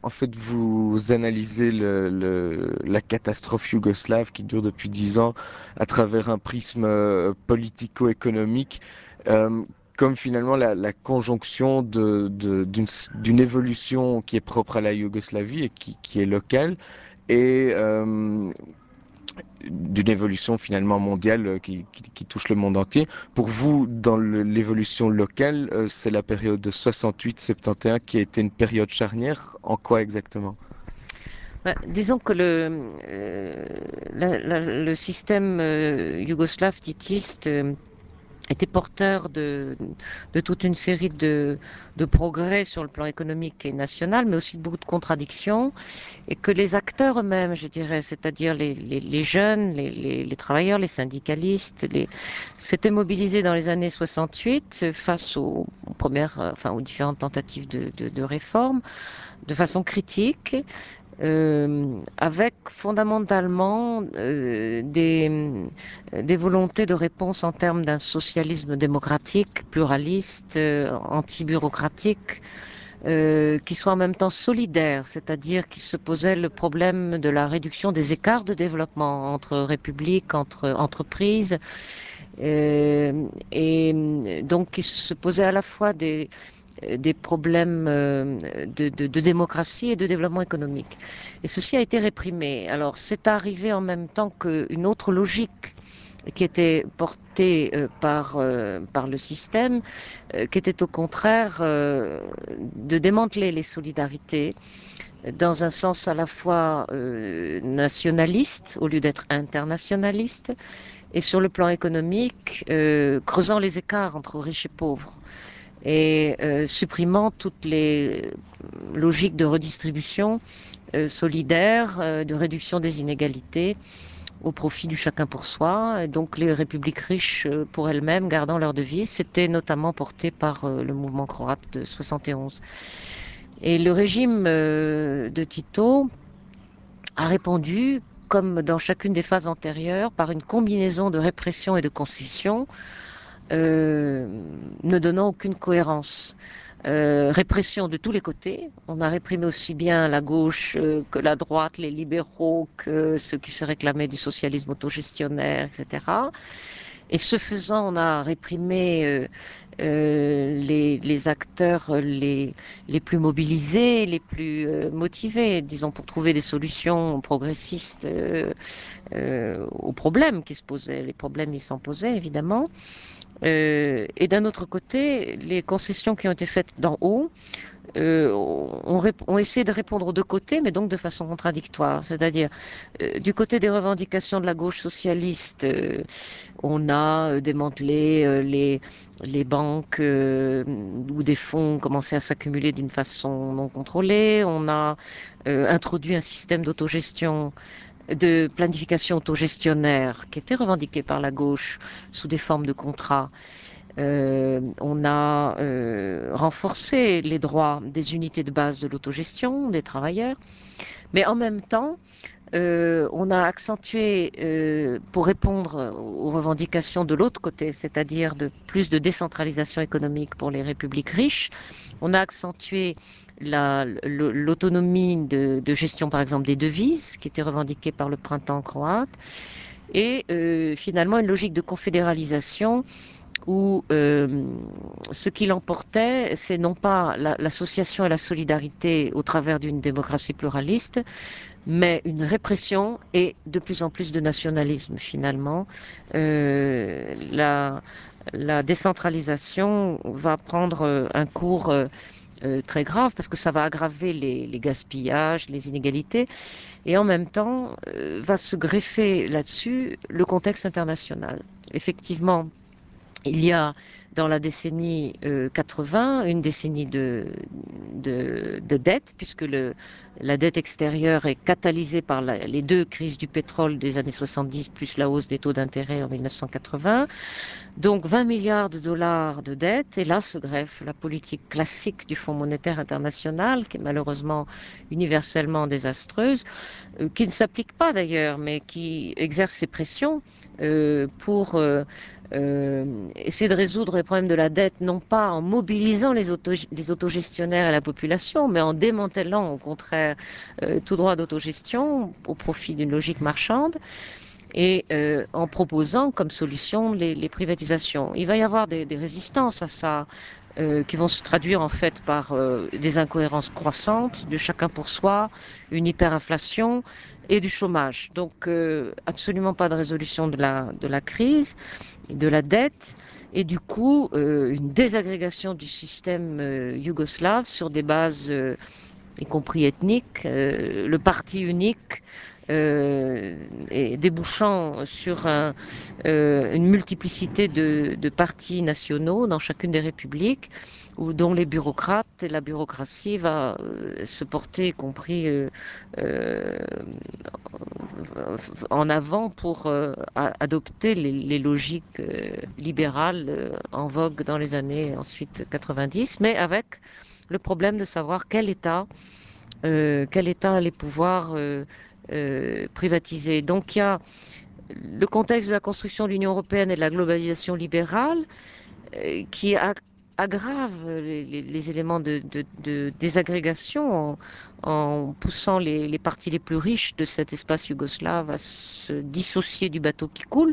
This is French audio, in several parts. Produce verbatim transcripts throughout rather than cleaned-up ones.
en fait, vous analysez le, le- la catastrophe yougoslave qui dure depuis dix ans à travers un prisme euh, politico-économique, euh, comme finalement la, la conjonction de, de- d'une, d'une évolution qui est propre à la Yougoslavie et qui, qui est locale, et euh, d'une évolution finalement mondiale euh, qui, qui- qui touche le monde entier. Pour vous, dans le- l'évolution locale, euh, c'est la période de soixante-huit soixante-et-un qui a été une période charnière. En quoi exactement? Bah, disons que le, euh, la- la- le système euh, yougoslave titiste euh, était porteur de, de toute une série de, de progrès sur le plan économique et national, mais aussi de beaucoup de contradictions, et que les acteurs eux-mêmes, je dirais, c'est-à-dire les, les, les jeunes, les, les, les travailleurs, les syndicalistes, les, s'étaient mobilisés dans les années soixante-huit face aux, aux premières, euh, enfin, aux différentes tentatives de, de, de réforme, de façon critique, euh, avec fondamentalement euh, des, des volontés de réponse en termes d'un socialisme démocratique, pluraliste, euh, anti-bureaucratique, euh, qui soit en même temps solidaire, c'est-à-dire qui se posait le problème de la réduction des écarts de développement entre républiques, entre entreprises, euh, et donc qui se posait à la fois des, des problèmes euh, de, de, de démocratie et de développement économique. Et ceci a été réprimé. Alors c'est arrivé en même temps qu'une autre logique qui était portée euh, par, euh, par le système, euh, qui était au contraire euh, de démanteler les solidarités dans un sens à la fois euh, nationaliste au lieu d'être internationaliste, et sur le plan économique, euh, creusant les écarts entre riches et pauvres et euh, supprimant toutes les logiques de redistribution euh, solidaire, euh, de réduction des inégalités au profit du chacun pour soi. Et donc les républiques riches euh, pour elles-mêmes gardant leur devise, c'était notamment porté par euh, le mouvement croate de soixante et onze. Et le régime euh, de Tito a répondu, comme dans chacune des phases antérieures, par une combinaison de répression et de concession, euh, ne donnant aucune cohérence. Euh, répression de tous les côtés. On a réprimé aussi bien la gauche euh, que la droite, les libéraux, que ceux qui se réclamaient du socialisme autogestionnaire, et cetera. Et ce faisant, on a réprimé euh, euh, les, les, acteurs les, les, plus mobilisés, les plus euh, motivés, disons, pour trouver des solutions progressistes euh, euh, aux problèmes qui se posaient. Les problèmes, ils s'en posaient, évidemment. Euh, et d'un autre côté, les concessions qui ont été faites d'en haut euh, ont, ont essayé de répondre aux deux côtés, mais donc de façon contradictoire. C'est-à-dire, euh, du côté des revendications de la gauche socialiste, euh, on a euh, démantelé euh, les, les banques euh, où des fonds commençaient à s'accumuler d'une façon non contrôlée. On a euh, introduit un système d'autogestion de planification autogestionnaire qui était revendiqué par la gauche sous des formes de contrats. Euh, on a euh, renforcé les droits des unités de base de l'autogestion des travailleurs, mais en même temps, euh, on a accentué, euh, pour répondre aux revendications de l'autre côté, c'est-à-dire de plus de décentralisation économique pour les républiques riches, on a accentué la- le- l'autonomie de, de gestion, par exemple, des devises, qui était revendiquée par le printemps croate, et euh, finalement une logique de confédéralisation où euh, ce qui l'emportait, c'est non pas la- l'association et la solidarité au travers d'une démocratie pluraliste, mais une répression et de plus en plus de nationalisme finalement. Euh, la, la décentralisation va prendre euh, un cours euh, euh, très grave parce que ça va aggraver les, les gaspillages, les inégalités, et en même temps euh, va se greffer là-dessus le contexte international. Effectivement, il y a dans la décennie euh, quatre-vingts une décennie de, de, de dette, puisque le, la dette extérieure est catalysée par la, les deux crises du pétrole des années soixante-dix, plus la hausse des taux d'intérêt en mille neuf cent quatre-vingts. Donc vingt milliards de dollars de dette, et là se greffe la politique classique du Fonds monétaire international, qui est malheureusement universellement désastreuse, euh, qui ne s'applique pas d'ailleurs, mais qui exerce ses pressions euh, pour euh, euh, essayer de résoudre problème de la dette, non pas en mobilisant les, auto, les autogestionnaires et la population, mais en démantelant au contraire euh, tout droit d'autogestion au profit d'une logique marchande et euh, en proposant comme solution les, les, privatisations. Il va y avoir des, des résistances à ça euh, qui vont se traduire en fait par euh, des incohérences croissantes, du chacun pour soi, une hyperinflation et du chômage. Donc euh, absolument pas de résolution de la, de la crise, de la dette et du coup euh, une désagrégation du système euh, yougoslave sur des bases euh, y compris ethniques, euh, le parti unique euh, et débouchant sur un, euh, une multiplicité de, de partis nationaux dans chacune des républiques, où, dont les bureaucrates et la bureaucratie va euh, se porter, y compris euh, euh, en avant pour euh, adopter les, les logiques euh, libérales euh, en vogue dans les années ensuite quatre-vingt-dix, mais avec le problème de savoir quel État euh, quel État allait pouvoir euh, euh, privatiser. Donc il y a le contexte de la construction de l'Union européenne et de la globalisation libérale euh, qui a, aggrave les, les, les éléments de, de, de désagrégation en, en poussant les, les parties les plus riches de cet espace yougoslave à se dissocier du bateau qui coule.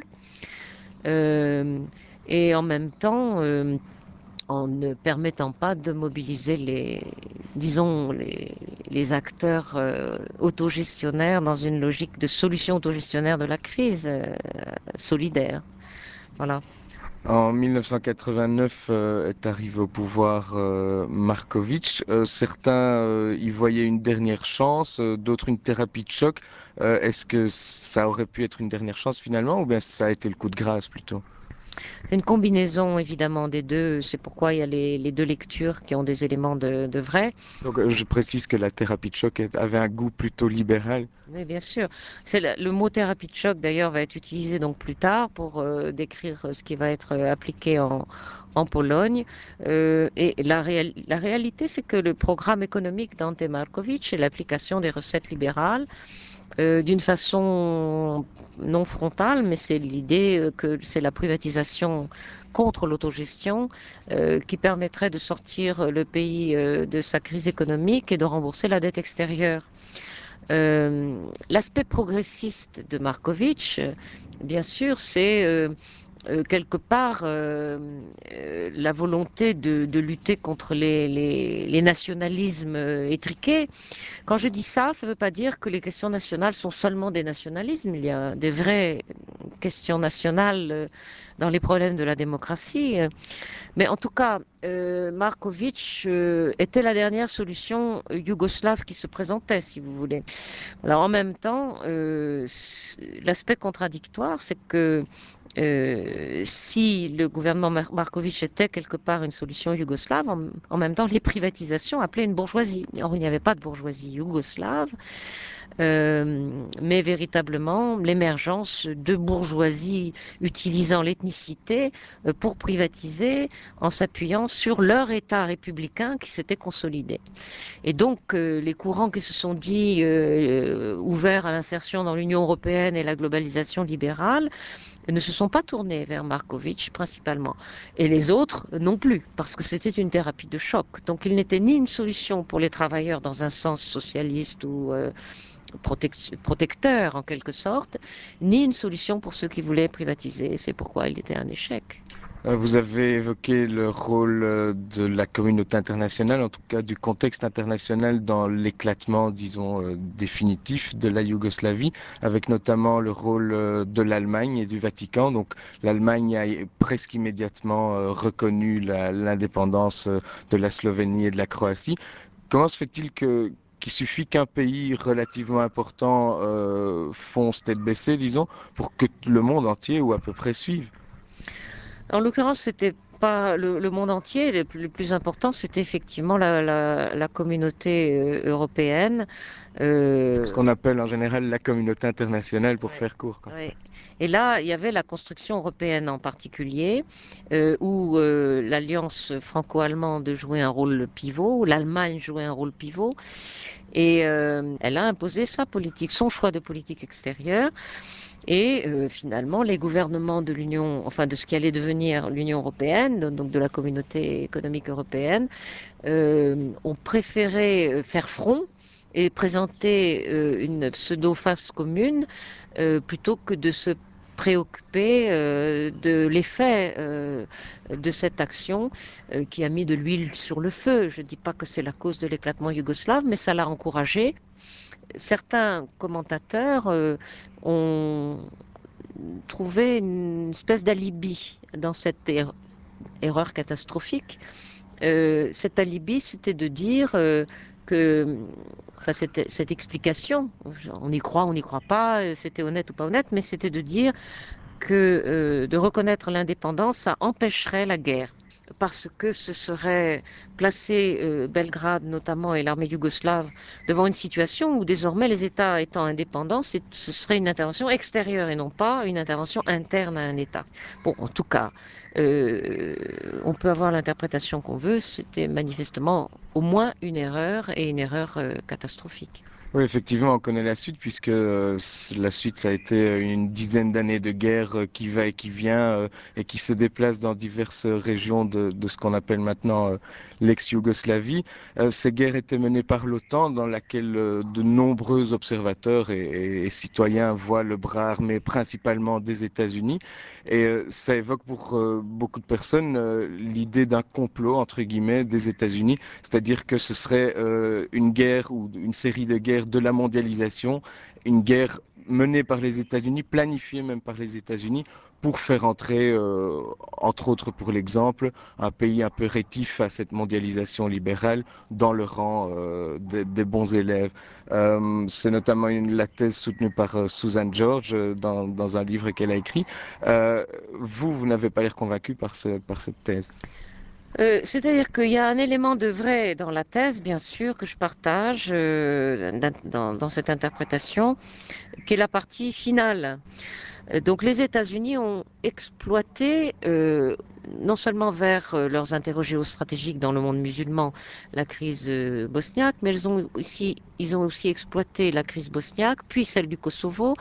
Euh, et en même temps, euh, en ne permettant pas de mobiliser les, disons, les, les acteurs euh, autogestionnaires dans une logique de solution autogestionnaire de la crise euh, solidaire. Voilà. En mille neuf cent quatre-vingt-neuf euh, est arrivé au pouvoir euh, Markovic. Euh, certains euh, y voyaient une dernière chance, euh, d'autres une thérapie de choc. Euh, est-ce que ça aurait pu être une dernière chance finalement ou bien ça a été le coup de grâce plutôt? C'est une combinaison évidemment des deux. C'est pourquoi il y a les, les deux lectures qui ont des éléments de, de vrai. Donc euh, je précise que la thérapie de choc est- avait un goût plutôt libéral. Oui, bien sûr. C'est le, le mot thérapie de choc d'ailleurs va être utilisé donc plus tard pour euh, décrire ce qui va être euh, appliqué en, en Pologne. Euh, et la, réal- la réalité, c'est que le programme économique d'Ante Markovic est l'application des recettes libérales euh, d'une façon non frontale, mais c'est l'idée euh, que c'est la privatisation contre l'autogestion euh, qui permettrait de sortir le pays euh, de sa crise économique et de rembourser la dette extérieure. Euh, L'aspect progressiste de Markovitch, euh, bien sûr, c'est euh, euh, quelque part euh, euh, la volonté de, de lutter contre les, les, les nationalismes euh, étriqués. Quand je dis ça, ça ne veut pas dire que les questions nationales sont seulement des nationalismes. Il y a des vraies questions nationales euh, dans les problèmes de la démocratie. Mais en tout cas, euh, Markovic euh, était la dernière solution yougoslave qui se présentait, si vous voulez. Alors en même temps, euh, l'aspect contradictoire, c'est que euh, si le gouvernement Mar Markovic était quelque part une solution yougoslave, en, en, même temps, les privatisations appelaient une bourgeoisie. Or, il n'y avait pas de bourgeoisie yougoslave, euh, mais véritablement l'émergence de bourgeoisies utilisant l'ethnicité euh, pour privatiser en s'appuyant sur leur État républicain qui s'était consolidé. Et donc, euh, les courants qui se sont dit euh, ouverts à l'insertion dans l'Union européenne et la globalisation libérale ne se sont pas tournés vers Markovitch principalement. Et les autres non plus, parce que c'était une thérapie de choc. Donc, il n'était ni une solution pour les travailleurs dans un sens socialiste ou euh, protec protecteur en quelque sorte, ni une solution pour ceux qui voulaient privatiser. C'est pourquoi il était un échec. Euh, Vous avez évoqué le rôle euh, de la communauté internationale, en tout cas du contexte international dans l'éclatement, disons, euh, définitif de la Yougoslavie, avec notamment le rôle euh, de l'Allemagne et du Vatican. Donc l'Allemagne a presque immédiatement euh, reconnu la- l'indépendance euh, de la Slovénie et de la Croatie. Comment se fait-il que qu'il suffit qu'un pays relativement important euh, fonce tête baissée, disons, pour que le monde entier ou à peu près suive? En l'occurrence, c'était pas le, le, monde entier. Le plus, le plus important, c'était effectivement la, la, la communauté euh, européenne. Ce Euh, qu'on appelle en général la communauté internationale pour ouais. faire court, quoi. Ouais. Et là, il y avait la construction européenne en particulier, euh, où euh, l'alliance franco-allemande jouait un rôle pivot, où l'Allemagne jouait un rôle pivot, et euh, elle a imposé sa politique, son choix de politique extérieure. Et euh, finalement, les gouvernements de l'Union, enfin de ce qui allait devenir l'Union européenne, donc de la communauté économique européenne, euh, ont préféré euh, faire front et présenter euh, une pseudo-face commune euh, plutôt que de se préoccuper euh, de l'effet euh, de cette action euh, qui a mis de l'huile sur le feu. Je ne dis pas que c'est la cause de l'éclatement yougoslave, mais ça l'a encouragé. Certains commentateurs euh, ont trouvé une espèce d'alibi dans cette er erreur catastrophique. Euh, cet alibi, c'était de dire euh, que, enfin, cette, cette explication, on y croit, on n'y croit pas, c'était honnête ou pas honnête, mais c'était de dire que euh, de reconnaître l'indépendance, ça empêcherait la guerre. Parce que ce serait placer euh, Belgrade notamment et l'armée yougoslave devant une situation où désormais les États étant indépendants, ce serait une intervention extérieure et non pas une intervention interne à un État. Bon, en tout cas, euh, on peut avoir l'interprétation qu'on veut, c'était manifestement au moins une erreur et une erreur euh, catastrophique. Oui, effectivement, on connaît la suite puisque euh, c- la suite, ça a été euh, une dizaine d'années de guerre euh, qui va et qui vient euh, et qui se déplace dans diverses régions de, de ce qu'on appelle maintenant euh, l'ex-Yougoslavie. Euh, ces guerres étaient menées par l'OTAN dans laquelle euh, de nombreux observateurs et, et- et citoyens voient le bras armé principalement des États-Unis. Et euh, ça évoque pour euh, beaucoup de personnes euh, l'idée d'un complot, entre guillemets, des États-Unis, c'est-à-dire que ce serait euh, une guerre ou une série de guerres de la mondialisation, une guerre menée par les États-Unis, planifiée même par les États-Unis, pour faire entrer, euh, entre autres pour l'exemple, un pays un peu rétif à cette mondialisation libérale dans le rang euh, des, des bons élèves. Euh, c'est notamment une, la thèse soutenue par euh, Susan George euh, dans, dans un livre qu'elle a écrit. Euh, vous, vous n'avez pas l'air convaincu par, ce, par cette thèse. Euh, C'est-à-dire qu'il y a un élément de vrai dans la thèse, bien sûr, que je partage euh, dans, dans cette interprétation, qui est la partie finale. Euh, Donc les États-Unis ont exploité, euh, non seulement vers euh, leurs intérêts géostratégiques dans le monde musulman, la crise euh, bosniaque, mais ils ont aussi, ils ont aussi exploité la crise bosniaque, puis celle du Kosovo,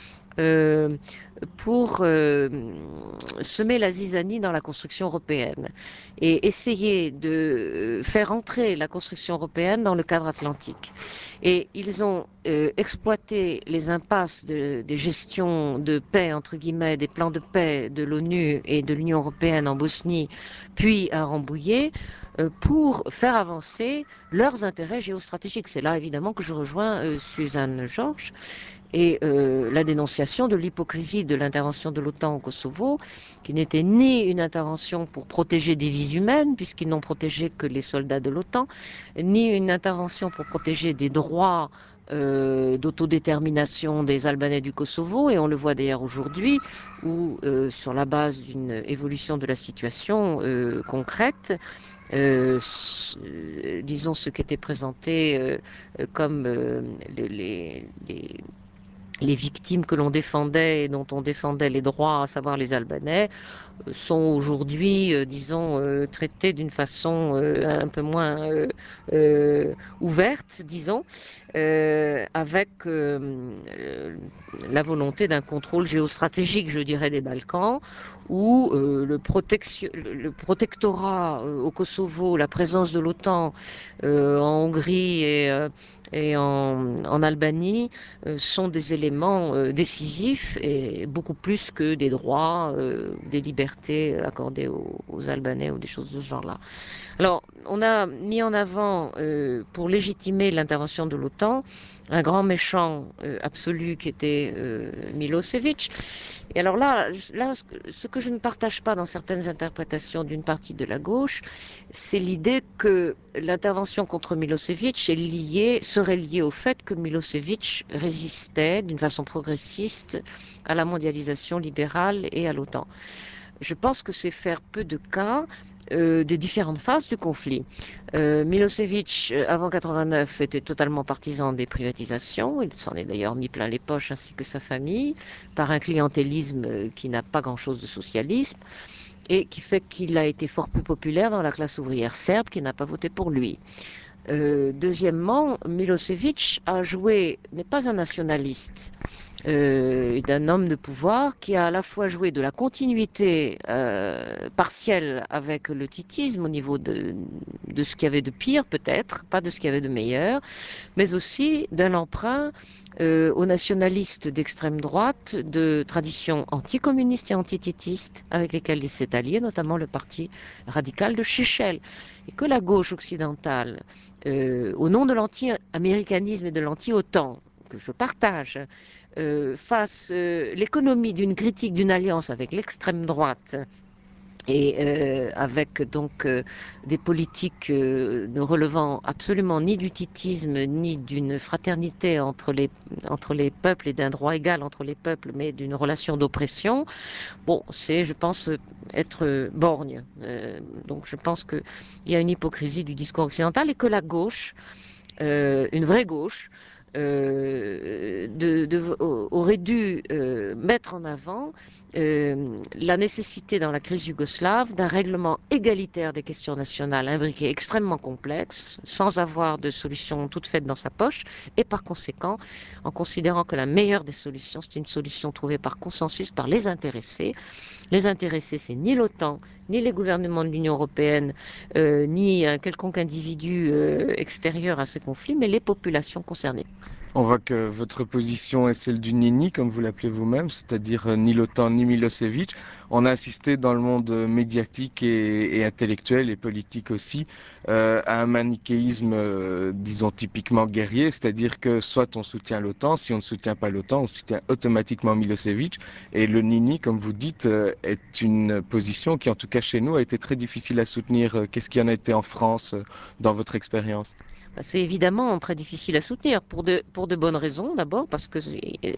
euh, pour euh, semer la zizanie dans la construction européenne et essayer de faire entrer la construction européenne dans le cadre atlantique. Et ils ont euh, exploité les impasses de, des gestions de paix, entre guillemets, des plans de paix de l'ONU et de l'Union européenne en Bosnie, puis à Rambouillet, euh, pour faire avancer leurs intérêts géostratégiques. C'est là, évidemment, que je rejoins euh, Suzanne Georges et euh, la dénonciation de l'hypocrisie de l'intervention de l'OTAN au Kosovo, qui n'était ni une intervention pour protéger des vies humaines, puisqu'ils n'ont protégé que les soldats de l'OTAN, ni une intervention pour protéger des droits euh, d'autodétermination des Albanais du Kosovo, et on le voit d'ailleurs aujourd'hui, où euh, sur la base d'une évolution de la situation euh, concrète, euh, euh, disons ce qui était présenté euh, comme euh, les, les, les les victimes que l'on défendait et dont on défendait les droits, à savoir les Albanais, sont aujourd'hui, euh, disons, euh, traitées d'une façon euh, un peu moins euh, euh, ouverte, disons, euh, avec euh, la volonté d'un contrôle géostratégique, je dirais, des Balkans, où euh, le, protection, le protectorat euh, au Kosovo, la présence de l'OTAN euh, en Hongrie et, euh, et en, en Albanie euh, sont des éléments euh, décisifs et beaucoup plus que des droits, euh, des libertés accordées aux, aux Albanais ou des choses de ce genre-là. Alors, on a mis en avant, euh, pour légitimer l'intervention de l'OTAN, un grand méchant euh, absolu qui était euh, Milosevic. Et alors là, là, ce que je ne partage pas dans certaines interprétations d'une partie de la gauche, c'est l'idée que l'intervention contre Milosevic est liée, serait liée au fait que Milosevic résistait d'une façon progressiste à la mondialisation libérale et à l'OTAN. Je pense que c'est faire peu de cas euh, des différentes phases du conflit. Euh, Milosevic, euh, avant quatre-vingt-neuf, était totalement partisan des privatisations. Il s'en est d'ailleurs mis plein les poches, ainsi que sa famille, par un clientélisme euh, qui n'a pas grand-chose de socialisme et qui fait qu'il a été fort plus populaire dans la classe ouvrière serbe qui n'a pas voté pour lui. Euh, deuxièmement, Milosevic a joué, n'est pas un nationaliste, euh, d'un homme de pouvoir qui a à la fois joué de la continuité euh, partielle avec le titisme au niveau de, de ce qu'il y avait de pire peut-être, pas de ce qu'il y avait de meilleur, mais aussi d'un emprunt euh, aux nationalistes d'extrême droite de tradition anticommuniste et antititiste avec lesquels il s'est allié, notamment le parti radical de Shechel. Et que la gauche occidentale, euh, au nom de l'anti-américanisme et de l'anti-OTAN, que je partage, euh, fasse euh, l'économie d'une critique d'une alliance avec l'extrême droite et euh, avec donc euh, des politiques euh, ne relevant absolument ni du titisme ni d'une fraternité entre les entre les peuples et d'un droit égal entre les peuples, mais d'une relation d'oppression. Bon, c'est, je pense, être borgne. Euh, donc, je pense qu'il y a une hypocrisie du discours occidental et que la gauche euh, une vraie gauche, euh, de, de, aurait dû euh, mettre en avant euh, la nécessité dans la crise yougoslave d'un règlement égalitaire des questions nationales imbriquées extrêmement complexes, sans avoir de solution toute faite dans sa poche, et par conséquent, en considérant que la meilleure des solutions, c'est une solution trouvée par consensus par les intéressés. Les intéressés, c'est ni l'OTAN, ni les gouvernements de l'Union européenne, euh, ni un quelconque individu euh, extérieur à ce conflit, mais les populations concernées. On voit que votre position est celle du Nini, comme vous l'appelez vous-même, c'est-à-dire euh, ni l'OTAN ni Milosevic. On a assisté dans le monde euh, médiatique et, et intellectuel et politique aussi euh, à un manichéisme, euh, disons, typiquement guerrier, c'est-à-dire que soit on soutient l'OTAN, si on ne soutient pas l'OTAN, on soutient automatiquement Milosevic. Et le Nini, comme vous dites, euh, est une position qui, en tout cas chez nous, a été très difficile à soutenir. Euh, Qu'est-ce qui en a été en France euh, dans votre expérience? C'est évidemment très difficile à soutenir pour de, pour de bonnes raisons. D'abord parce que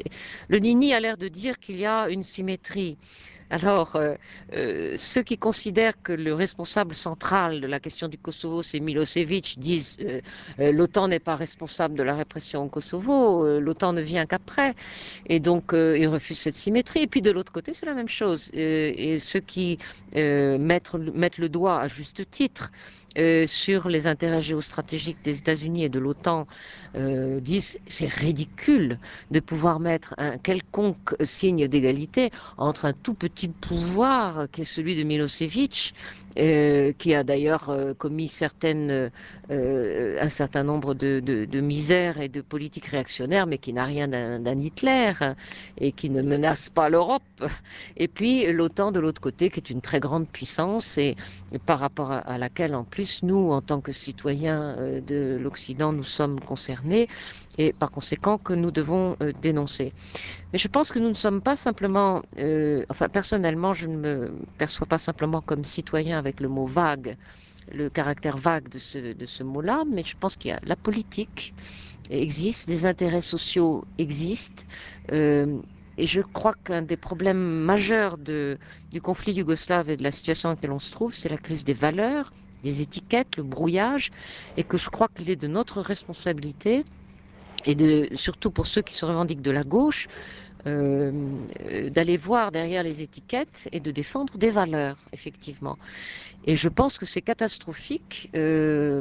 le Nini a l'air de dire qu'il y a une symétrie. Alors, euh, euh, ceux qui considèrent que le responsable central de la question du Kosovo, c'est Milosevic, disent euh, euh, l'OTAN n'est pas responsable de la répression au Kosovo, euh, l'OTAN ne vient qu'après. Et donc, euh, ils refusent cette symétrie. Et puis, de l'autre côté, c'est la même chose. Euh, et ceux qui euh, mettent, mettent le doigt à juste titre euh, sur les intérêts géostratégiques des États-Unis et de l'OTAN euh, disent c'est ridicule de pouvoir mettre un quelconque signe d'égalité entre un tout petit pouvoir qui est celui de Milosevic, euh, qui a d'ailleurs euh, commis certaines, euh, un certain nombre de, de, de misères et de politiques réactionnaires, mais qui n'a rien d'un Hitler et qui ne menace pas l'Europe. Et puis l'OTAN de l'autre côté, qui est une très grande puissance et, et par rapport à, à laquelle, en plus, nous, en tant que citoyens euh, de l'Occident, nous sommes concernés et par conséquent que nous devons euh, dénoncer. Mais je pense que nous ne sommes pas simplement, euh, enfin personnellement, je ne me perçois pas simplement comme citoyen avec le mot vague, le caractère vague de ce, de ce mot-là, mais je pense qu'il y a la politique existe, des intérêts sociaux existent, euh, et je crois qu'un des problèmes majeurs de, du conflit yougoslave et de la situation dans laquelle on se trouve, c'est la crise des valeurs, des étiquettes, le brouillage, et que je crois qu'il est de notre responsabilité, et de, surtout pour ceux qui se revendiquent de la gauche, euh, d'aller voir derrière les étiquettes et de défendre des valeurs, effectivement. Et je pense que c'est catastrophique euh,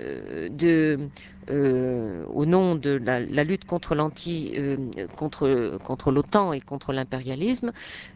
de, euh, au nom de la, la lutte contre l'anti, euh, contre, contre l'OTAN et contre l'impérialisme,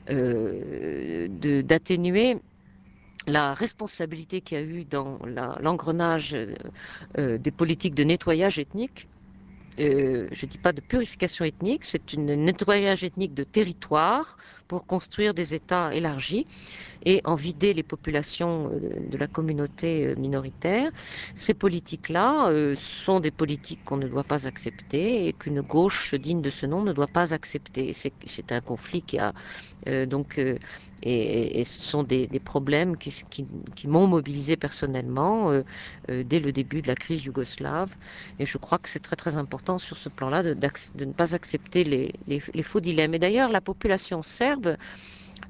euh, d'atténuer la responsabilité qu'il y a eu dans l'engrenage euh, des politiques de nettoyage ethnique. Euh, je ne dis pas de purification ethnique, c'est un nettoyage ethnique de territoire pour construire des États élargis et en vider les populations de la communauté minoritaire. Ces politiques-là euh, sont des politiques qu'on ne doit pas accepter et qu'une gauche digne de ce nom ne doit pas accepter. C'est un conflit qui a euh, donc euh, et, et, ce sont des, des problèmes qui, qui, qui m'ont mobilisé personnellement euh, euh, dès le début de la crise yougoslave. Et je crois que c'est très très important sur ce plan-là de, de, ne pas accepter les, les, les faux dilemmes. Et d'ailleurs, la population serbe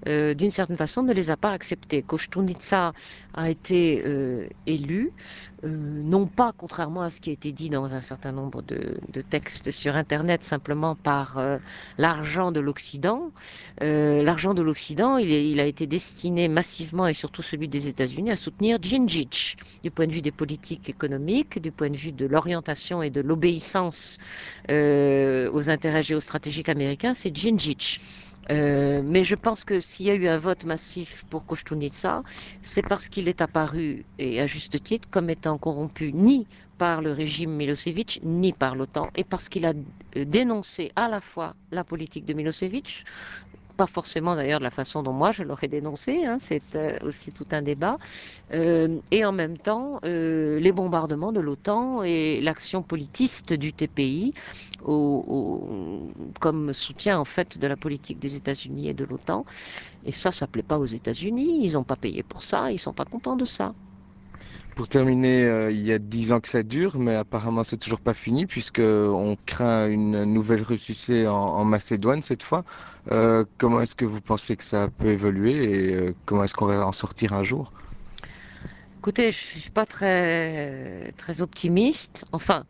euh, d'une certaine façon, ne les a pas acceptés. Koštunica a été euh, élu, euh, non pas, contrairement à ce qui a été dit dans un certain nombre de, de textes sur Internet, simplement par euh, l'argent de l'Occident. Euh, l'argent de l'Occident, il, il, a été destiné massivement, et surtout celui des États-Unis, à soutenir Djindjic, du point de vue des politiques économiques, du point de vue de l'orientation et de l'obéissance euh, aux intérêts géostratégiques américains, c'est Djindjic. Euh, mais je pense que s'il y a eu un vote massif pour Koštunica, c'est parce qu'il est apparu, et à juste titre, comme étant corrompu ni par le régime Milosevic, ni par l'OTAN, et parce qu'il a dénoncé à la fois la politique de Milosevic, pas forcément d'ailleurs de la façon dont moi je l'aurais dénoncé, hein, c'est euh, aussi tout un débat, euh, et en même temps euh, les bombardements de l'OTAN et l'action politiste du T P I au, au, comme soutien en fait de la politique des États-Unis et de l'OTAN. Et ça, ça plaît pas aux États-Unis, ils n'ont pas payé pour ça, ils sont pas contents de ça. Pour terminer, euh, il y a dix ans que ça dure, mais apparemment c'est toujours pas fini puisque on craint une nouvelle ressuscité en, en Macédoine cette fois. Euh, comment est-ce que vous pensez que ça peut évoluer et euh, comment est-ce qu'on va en sortir un jour? Écoutez, je suis pas très très optimiste. Enfin,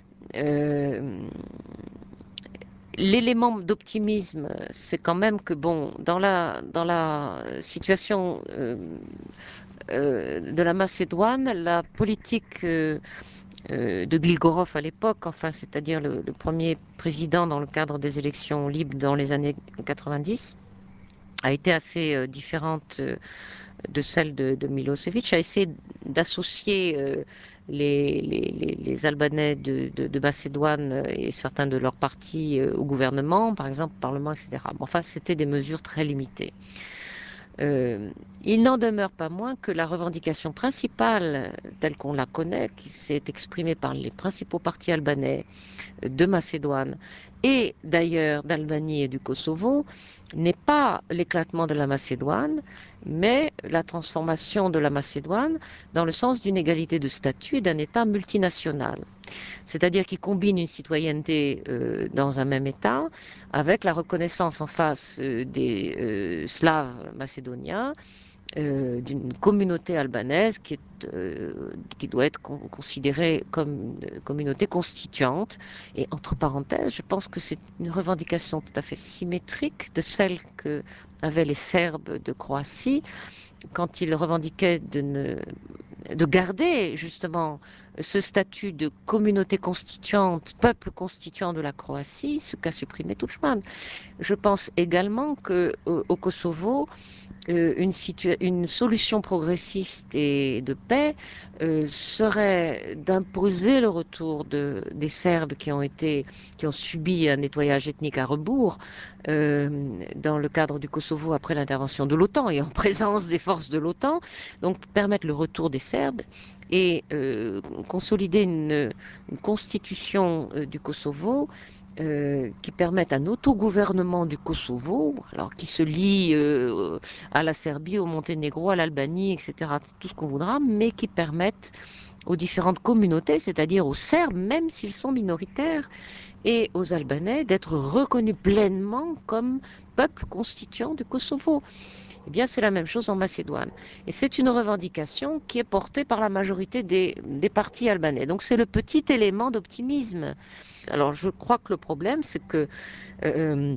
euh, l'élément d'optimisme, c'est quand même que bon, dans la dans la situation euh, euh, de la Macédoine, la politique euh, euh, de Gligorov à l'époque, enfin, c'est-à-dire le, le premier président dans le cadre des élections libres dans les années quatre-vingt-dix, a été assez euh, différente euh, de celle de, de Milosevic, a essayé d'associer euh, les, les, les, les Albanais de, de, de Macédoine et certains de leurs partis euh, au gouvernement, par exemple au Parlement, et cetera. Bon, enfin, c'était des mesures très limitées. Euh, il n'en demeure pas moins que la revendication principale, telle qu'on la connaît, qui s'est exprimée par les principaux partis albanais de Macédoine et d'ailleurs d'Albanie et du Kosovo, n'est pas l'éclatement de la Macédoine, mais la transformation de la Macédoine dans le sens d'une égalité de statut et d'un État multinational. C'est-à-dire qui combine une citoyenneté euh, dans un même État avec la reconnaissance en face euh, des euh, Slaves macédoniens euh, d'une communauté albanaise qui, est, euh, qui doit être con considérée comme une communauté constituante. Et entre parenthèses, je pense que c'est une revendication tout à fait symétrique de celle que avaient les Serbes de Croatie quand ils revendiquaient de ne de garder justement ce statut de communauté constituante, peuple constituant de la Croatie, ce qu'a supprimé Tudjman. Je pense également que au, au Kosovo, euh, une, une, solution progressiste et de paix euh, serait d'imposer le retour de, des Serbes qui ont été, qui ont subi un nettoyage ethnique à rebours euh, dans le cadre du Kosovo après l'intervention de l'OTAN et en présence des forces de l'OTAN, donc permettre le retour des Serbes et euh, consolider une, une constitution euh, du Kosovo euh, qui permettent un autogouvernement du Kosovo, alors qui se lie euh, à la Serbie, au Monténégro, à l'Albanie, et cetera, tout ce qu'on voudra, mais qui permettent aux différentes communautés, c'est-à-dire aux Serbes, même s'ils sont minoritaires, et aux Albanais, d'être reconnus pleinement comme peuple constituant du Kosovo. Eh bien, c'est la même chose en Macédoine. Et c'est une revendication qui est portée par la majorité des, des partis albanais. Donc, c'est le petit élément d'optimisme. Alors, je crois que le problème, c'est que euh,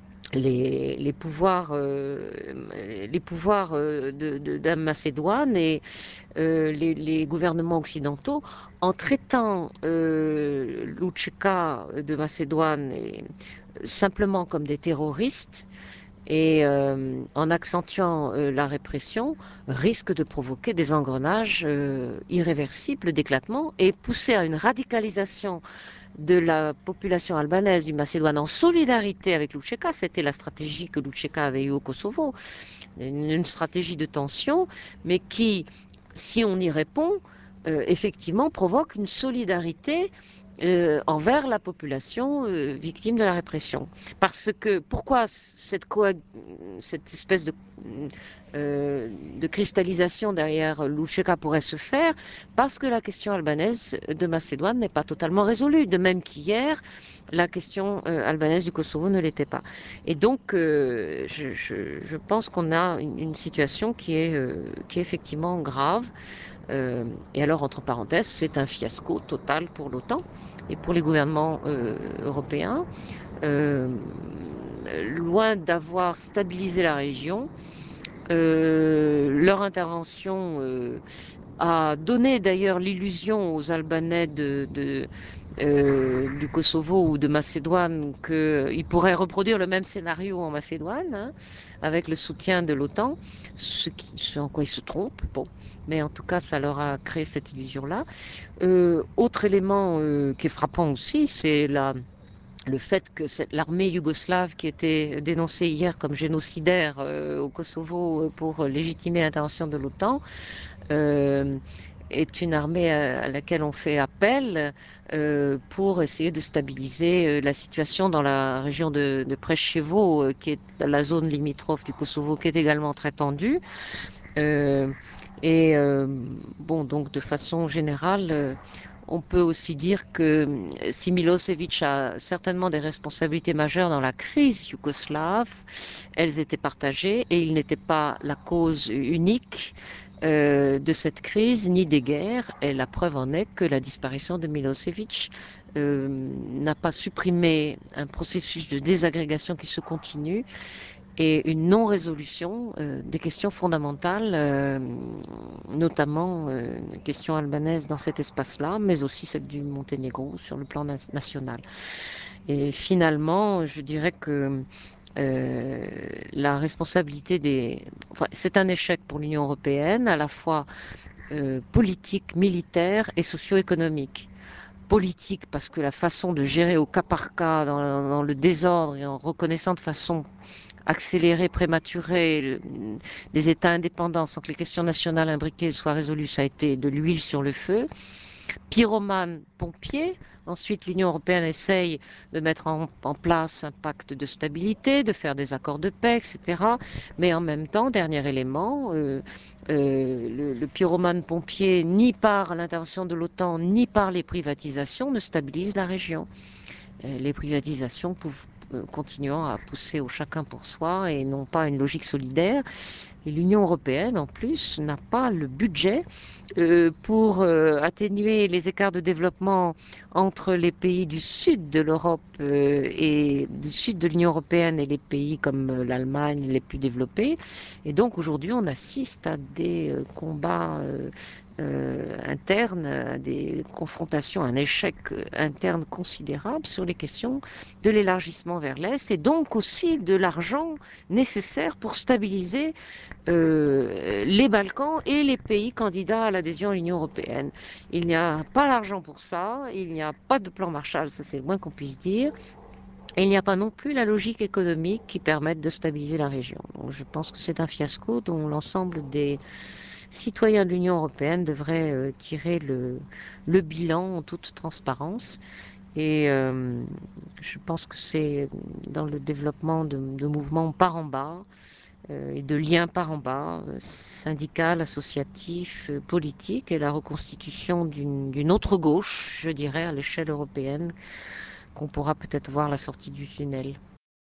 les, les pouvoirs, euh, les pouvoirs euh, de, de, de Macédoine et euh, les, les gouvernements occidentaux, en traitant euh, l'Učeka de Macédoine et, simplement comme des terroristes, et euh, en accentuant euh, la répression, risque de provoquer des engrenages euh, irréversibles d'éclatement et pousser à une radicalisation de la population albanaise du Macédoine en solidarité avec l'Učeka. C'était la stratégie que l'Učeka avait eue au Kosovo, une, une stratégie de tension, mais qui, si on y répond, euh, effectivement provoque une solidarité euh, envers la population euh, victime de la répression. Parce que pourquoi cette, coag- cette espèce de, euh, de cristallisation derrière Loucheka pourrait se faire? Parce que la question albanaise de Macédoine n'est pas totalement résolue, de même qu'hier, la question euh, albanaise du Kosovo ne l'était pas. Et donc, euh, je, je, je pense qu'on a une, une situation qui est, euh, qui est effectivement grave. Euh, et alors, entre parenthèses, c'est un fiasco total pour l'OTAN et pour les gouvernements euh, européens. Euh, Loin d'avoir stabilisé la région, euh, leur intervention euh, a donné d'ailleurs l'illusion aux Albanais de, de, euh, du Kosovo ou de Macédoine qu'ils pourraient reproduire le même scénario en Macédoine, hein, avec le soutien de l'OTAN, ce, qui, ce en quoi ils se trompent. Bon. Mais en tout cas, ça leur a créé cette illusion-là. Euh, autre élément euh, qui est frappant aussi, c'est la, le fait que l'armée yougoslave qui était dénoncée hier comme génocidaire euh, au Kosovo euh, pour légitimer l'intervention de l'OTAN euh, est une armée à, à laquelle on fait appel euh, pour essayer de stabiliser euh, la situation dans la région de, de Preševo, euh, qui est la zone limitrophe du Kosovo, qui est également très tendue. Euh, et euh, bon, donc de façon générale, euh, on peut aussi dire que si Milosevic a certainement des responsabilités majeures dans la crise yougoslave, elles étaient partagées et il n'était pas la cause unique euh, de cette crise ni des guerres. Et la preuve en est que la disparition de Milosevic euh, n'a pas supprimé un processus de désagrégation qui se continue et une non-résolution euh, des questions fondamentales, euh, notamment euh, les questions albanaises dans cet espace-là, mais aussi celle du Monténégro sur le plan na national. Et finalement, je dirais que euh, la responsabilité des... Enfin, c'est un échec pour l'Union européenne, à la fois euh, politique, militaire et socio-économique. Politique parce que la façon de gérer au cas par cas, dans, dans le désordre et en reconnaissant de façon accélérer, prématurer les États indépendants sans que les questions nationales imbriquées soient résolues, ça a été de l'huile sur le feu. Pyromane, pompier. Ensuite, l'Union européenne essaye de mettre en, en, place un pacte de stabilité, de faire des accords de paix, et cetera. Mais en même temps, dernier élément, euh, euh, le, le pyromane pompier, ni par l'intervention de l'OTAN, ni par les privatisations, ne stabilise la région. Euh, les privatisations pouvent continuant à pousser au chacun pour soi et non pas une logique solidaire. Et l'Union européenne, en plus, n'a pas le budget euh, pour euh, atténuer les écarts de développement entre les pays du sud de l'Europe euh, et du sud de l'Union européenne et les pays comme euh, l'Allemagne les plus développés. Et donc aujourd'hui, on assiste à des euh, combats euh, euh, internes, à des confrontations, un échec interne considérable sur les questions de l'élargissement vers l'Est et donc aussi de l'argent nécessaire pour stabiliser euh, les Balkans et les pays candidats à l'adhésion à l'Union européenne. Il n'y a pas l'argent pour ça, il n'y a pas de plan Marshall, ça c'est le moins qu'on puisse dire. Et il n'y a pas non plus la logique économique qui permette de stabiliser la région. Donc je pense que c'est un fiasco dont l'ensemble des citoyens de l'Union européenne devraient euh, tirer le, le bilan en toute transparence. Et euh, je pense que c'est dans le développement de, de mouvements par en bas euh, et de liens par en bas, euh, syndical, associatif, euh, politique, et la reconstitution d'une autre gauche, je dirais, à l'échelle européenne, qu'on pourra peut-être voir la sortie du tunnel.